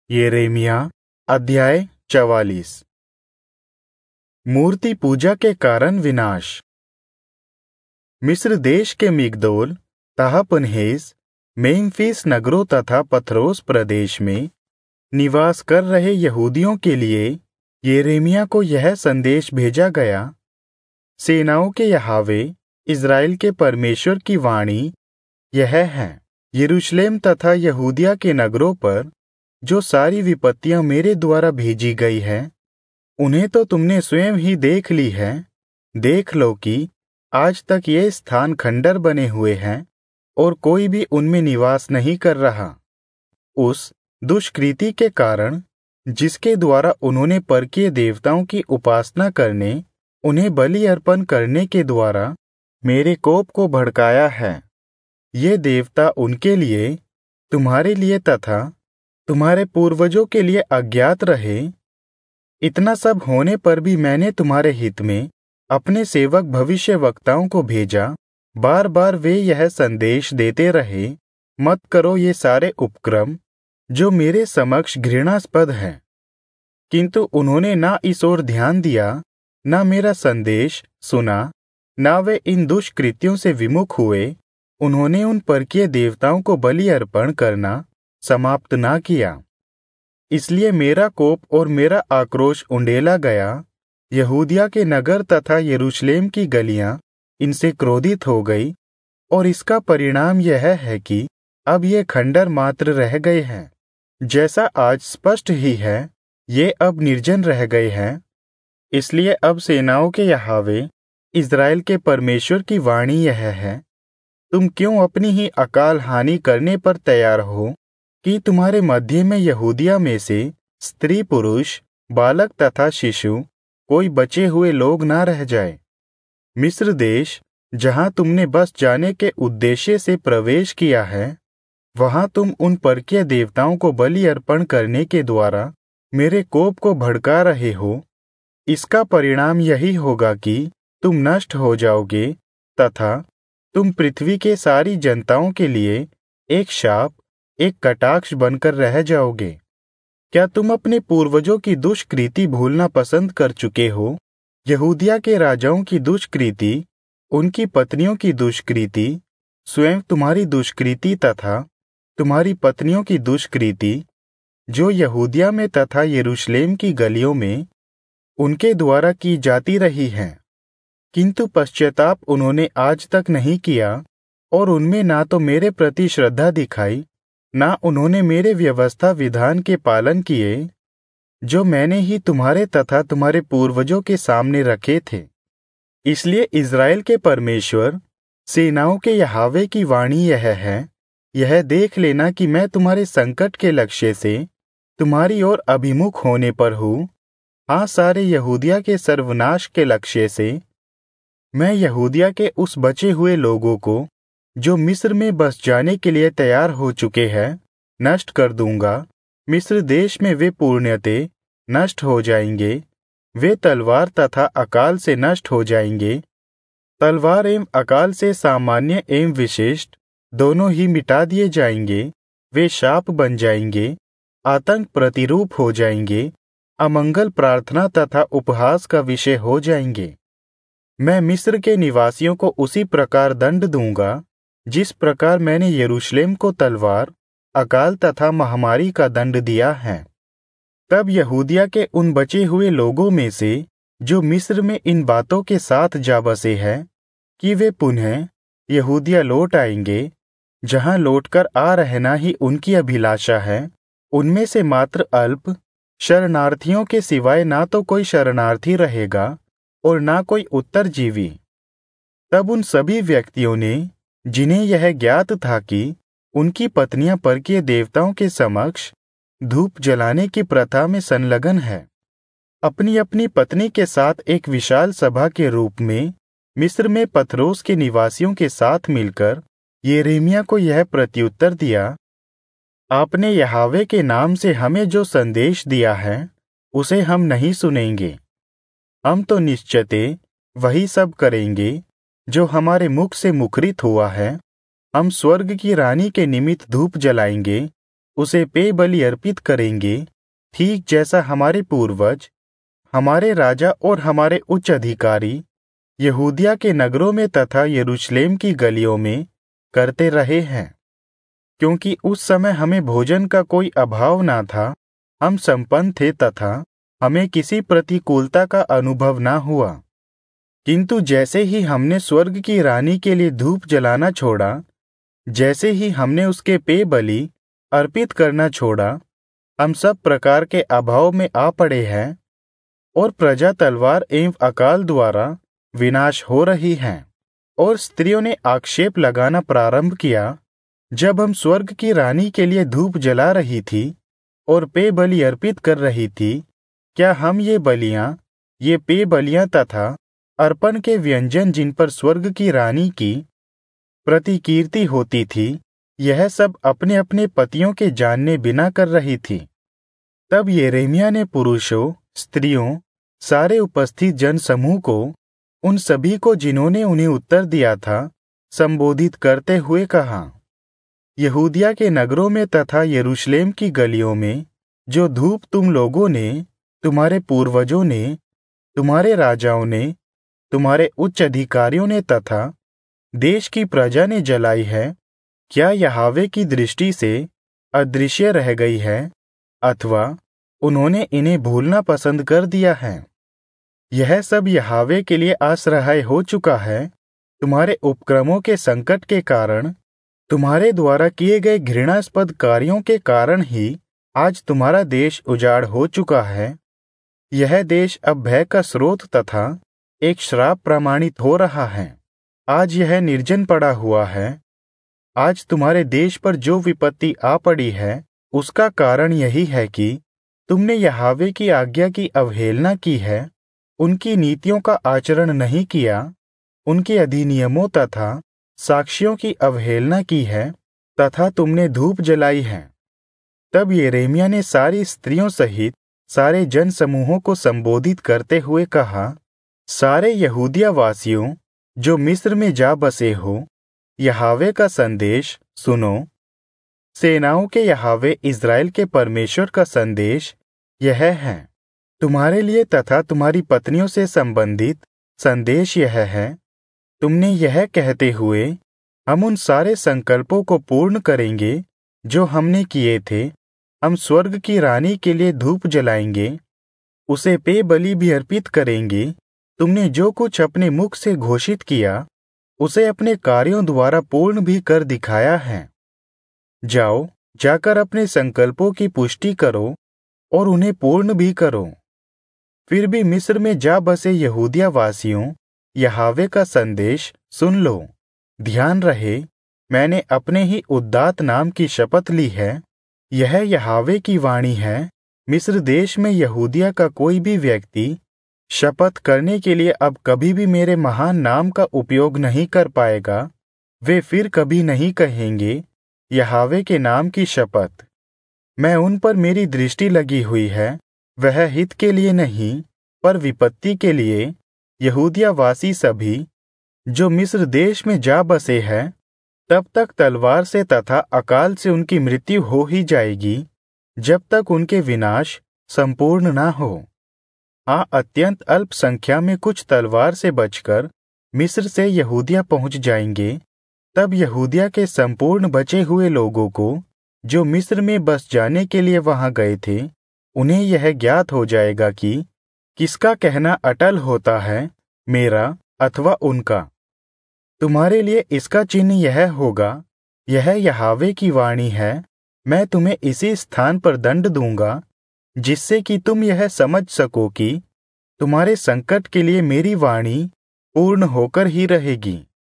यिर्मयाह अध्याय 44। मूर्ति पूजा के कारण विनाश। मिस्र देश के मिग्दोल, तहपन्हेस, मेम्फिस नगरों तथा पथरोस प्रदेश में निवास कर रहे यहूदियों के लिए यिर्मयाह को यह संदेश भेजा गया। सेनाओं के यहोवा इज़राइल के परमेश्वर की वाणी यह है, यरूशलेम तथा यहूदिया के नगरों पर जो सारी विपत्तियां मेरे द्वारा भेजी गई है, उन्हें तो तुमने स्वयं ही देख ली है। देख लो कि आज तक ये स्थान खंडर बने हुए हैं और कोई भी उनमें निवास नहीं कर रहा। उस दुष्कृति के कारण जिसके द्वारा उन्होंने परकीय देवताओं की उपासना करने, उन्हें बलि अर्पण करने के द्वारा मेरे कोप को भड़काया है, ये देवता उनके लिए, तुम्हारे लिए तथा तुम्हारे पूर्वजों के लिए अज्ञात रहे। इतना सब होने पर भी मैंने तुम्हारे हित में अपने सेवक भविष्यवक्ताओं को भेजा। बार बार वे यह संदेश देते रहे, मत करो ये सारे उपक्रम जो मेरे समक्ष घृणास्पद हैं। किंतु उन्होंने ना इस ओर ध्यान दिया, ना मेरा संदेश सुना, ना वे इन दुष्कृत्यों से विमुख हुए। उन्होंने उन परकीय देवताओं को बलि अर्पण करना समाप्त ना किया। इसलिए मेरा कोप और मेरा आक्रोश उंडेला गया। यहूदिया के नगर तथा यरूशलेम की गलियां इनसे क्रोधित हो गई, और इसका परिणाम यह है कि अब ये खंडर मात्र रह गए हैं। जैसा आज स्पष्ट ही है, ये अब निर्जन रह गए हैं। इसलिए अब सेनाओं के यहोवा इज़राइल के परमेश्वर की वाणी यह है, तुम क्यों अपनी ही अकाल हानि करने पर तैयार हो कि तुम्हारे मध्य में यहूदिया में से स्त्री पुरुष, बालक तथा शिशु कोई बचे हुए लोग ना रह जाए। मिस्र देश जहां तुमने बस जाने के उद्देश्य से प्रवेश किया है, वहां तुम उन परकीय देवताओं को बलि अर्पण करने के द्वारा मेरे कोप को भड़का रहे हो। इसका परिणाम यही होगा कि तुम नष्ट हो जाओगे तथा तुम पृथ्वी के सारी जनताओं के लिए एक शाप, एक कटाक्ष बनकर रह जाओगे। क्या तुम अपने पूर्वजों की दुष्कृति भूलना पसंद कर चुके हो? यहूदिया के राजाओं की दुष्कृति, उनकी पत्नियों की दुष्कृति, स्वयं तुम्हारी दुष्कृति तथा तुम्हारी पत्नियों की दुष्कृति, जो यहूदिया में तथा यरूशलेम की गलियों में उनके द्वारा की जाती रही हैं। किंतु पश्चाताप उन्होंने आज तक नहीं किया, और उनमें ना तो मेरे प्रति श्रद्धा दिखाई, ना उन्होंने मेरे व्यवस्था विधान के पालन किए, जो मैंने ही तुम्हारे तथा तुम्हारे पूर्वजों के सामने रखे थे। इसलिए इज़राइल के परमेश्वर, सेनाओं के यहोवा की वाणी यह है, यह देख लेना कि मैं तुम्हारे संकट के लक्ष्य से तुम्हारी ओर अभिमुख होने पर हूँ। हाँ, सारे यहूदिया के सर्वनाश के लक्ष्य से मैं यहूदिया के उस बचे हुए लोगों को, जो मिस्र में बस जाने के लिए तैयार हो चुके हैं, नष्ट कर दूंगा। मिस्र देश में वे पूर्णतः नष्ट हो जाएंगे। वे तलवार तथा अकाल से नष्ट हो जाएंगे। तलवार एवं अकाल से सामान्य एवं विशिष्ट दोनों ही मिटा दिए जाएंगे। वे शाप बन जाएंगे, आतंक प्रतिरूप हो जाएंगे, अमंगल प्रार्थना तथा उपहास का विषय हो जाएंगे। मैं मिस्र के निवासियों को उसी प्रकार दंड दूंगा जिस प्रकार मैंने यरूशलेम को तलवार, अकाल तथा महामारी का दंड दिया है। तब यहूदिया के उन बचे हुए लोगों में से जो मिस्र में इन बातों के साथ जा बसे हैं, कि वे पुनः यहूदिया लौट आएंगे, जहां लौटकर आ रहना ही उनकी अभिलाषा है, उनमें से मात्र अल्प शरणार्थियों के सिवाय ना तो कोई शरणार्थी रहेगा और ना कोई उत्तरजीवी। तब उन सभी व्यक्तियों ने, जिन्हें यह ज्ञात था कि उनकी पत्नियां परकीय देवताओं के समक्ष धूप जलाने की प्रथा में संलग्न है, अपनी अपनी पत्नी के साथ एक विशाल सभा के रूप में मिस्र में पथरोस के निवासियों के साथ मिलकर यिर्मयाह को यह प्रत्युत्तर दिया, आपने यहोवा के नाम से हमें जो संदेश दिया है, उसे हम नहीं सुनेंगे। हम तो निश्चय वही सब करेंगे जो हमारे मुख से मुखरित हुआ है। हम स्वर्ग की रानी के निमित्त धूप जलाएंगे उसे पेय बलि अर्पित करेंगे, ठीक जैसा हमारे पूर्वज, हमारे राजा और हमारे उच्च अधिकारी यहूदिया के नगरों में तथा यरूशलेम की गलियों में करते रहे हैं। क्योंकि उस समय हमें भोजन का कोई अभाव ना था, हम संपन्न थे तथा हमें किसी प्रतिकूलता का अनुभव ना हुआ। किंतु जैसे ही हमने स्वर्ग की रानी के लिए धूप जलाना छोड़ा, जैसे ही हमने उसके पेय बलि अर्पित करना छोड़ा, हम सब प्रकार के अभाव में आ पड़े हैं और प्रजा तलवार एवं अकाल द्वारा विनाश हो रही है। और स्त्रियों ने आक्षेप लगाना प्रारंभ किया, जब हम स्वर्ग की रानी के लिए धूप जला रही थी और पेय बलि अर्पित कर रही थी, क्या हम ये बलियां, ये पेय बलियां तथा अर्पण के व्यंजन जिन पर स्वर्ग की रानी की प्रतिकीर्ति होती थी, यह सब अपने अपने पतियों के जानने बिना कर रही थी। तब यिर्मयाह ने पुरुषों, स्त्रियों, सारे उपस्थित जनसमूह को, उन सभी को जिन्होंने उन्हें उत्तर दिया था, संबोधित करते हुए कहा, यहूदिया के नगरों में तथा यरूशलेम की गलियों में जो धूप तुम लोगों ने, तुम्हारे पूर्वजों ने, तुम्हारे राजाओं ने, तुम्हारे उच्च अधिकारियों ने तथा देश की प्रजा ने जलाई है, क्या यहोवा की दृष्टि से अदृश्य रह गई है, अथवा उन्होंने इन्हें भूलना पसंद कर दिया है? यह सब यहोवा के लिए आश्रय हो चुका है। तुम्हारे उपक्रमों के संकट के कारण, तुम्हारे द्वारा किए गए घृणास्पद कार्यों के कारण ही आज तुम्हारा देश उजाड़ हो चुका है। यह देश अब भय का स्रोत तथा एक श्राप प्रमाणित हो रहा है। आज यह निर्जन पड़ा हुआ है। आज तुम्हारे देश पर जो विपत्ति आ पड़ी है, उसका कारण यही है कि तुमने यहोवा की आज्ञा की अवहेलना की है, उनकी नीतियों का आचरण नहीं किया, उनके अधिनियमों तथा साक्षियों की अवहेलना की है तथा तुमने धूप जलाई है। तब यिर्मयाह ने सारी स्त्रियों सहित सारे जन समूहों को संबोधित करते हुए कहा, सारे यहूदिया वासियों जो मिस्र में जा बसे हो, यहोवा का संदेश सुनो। सेनाओं के यहोवा इज़राइल के परमेश्वर का संदेश यह है। तुम्हारे लिए तथा तुम्हारी पत्नियों से संबंधित संदेश यह है, तुमने यह कहते हुए हम उन सारे संकल्पों को पूर्ण करेंगे जो हमने किए थे, हम स्वर्ग की रानी के लिए धूप जलाएंगे, उसे पेय बलि भी अर्पित करेंगे। तुमने जो कुछ अपने मुख से घोषित किया, उसे अपने कार्यों द्वारा पूर्ण भी कर दिखाया है। जाओ, जाकर अपने संकल्पों की पुष्टि करो और उन्हें पूर्ण भी करो। फिर भी मिस्र में जा बसे यहूदिया वासियों, यहोवा का संदेश सुन लो। ध्यान रहे, मैंने अपने ही उद्दात नाम की शपथ ली है। यह यहोवा की वाणी है, मिस्र देश में यहूदिया का कोई भी व्यक्ति शपथ करने के लिए अब कभी भी मेरे महान नाम का उपयोग नहीं कर पाएगा। वे फिर कभी नहीं कहेंगे, यहोवा के नाम की शपथ। मैं उन पर मेरी दृष्टि लगी हुई है, वह हित के लिए नहीं पर विपत्ति के लिए। यहूदिया वासी सभी जो मिस्र देश में जा बसे हैं, तब तक तलवार से तथा अकाल से उनकी मृत्यु हो ही जाएगी, जब तक उनके विनाश संपूर्ण ना हो। हाँ, अत्यंत अल्प संख्या में कुछ तलवार से बचकर मिस्र से यहूदिया पहुंच जाएंगे। तब यहूदिया के संपूर्ण बचे हुए लोगों को, जो मिस्र में बस जाने के लिए वहां गए थे, उन्हें यह ज्ञात हो जाएगा कि किसका कहना अटल होता है, मेरा अथवा उनका। तुम्हारे लिए इसका चिन्ह यह होगा, यह यहोवा की वाणी है, मैं तुम्हें इसी स्थान पर दंड दूंगा, जिससे कि तुम यह समझ सको कि तुम्हारे संकट के लिए मेरी वाणी पूर्ण होकर ही रहेगी।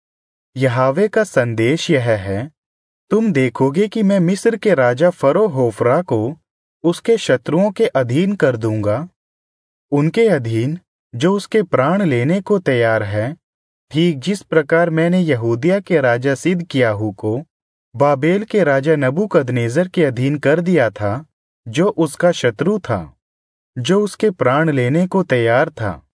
यहोवा का संदेश यह है, तुम देखोगे कि मैं मिस्र के राजा फरो होफ्रा को उसके शत्रुओं के अधीन कर दूंगा, उनके अधीन जो उसके प्राण लेने को तैयार है, ठीक जिस प्रकार मैंने यहूदिया के राजा सिदकिय्याहू को बाबेल के राजा नबूकदनेस्सर के अधीन कर दिया था, जो उसका शत्रु था, जो उसके प्राण लेने को तैयार था।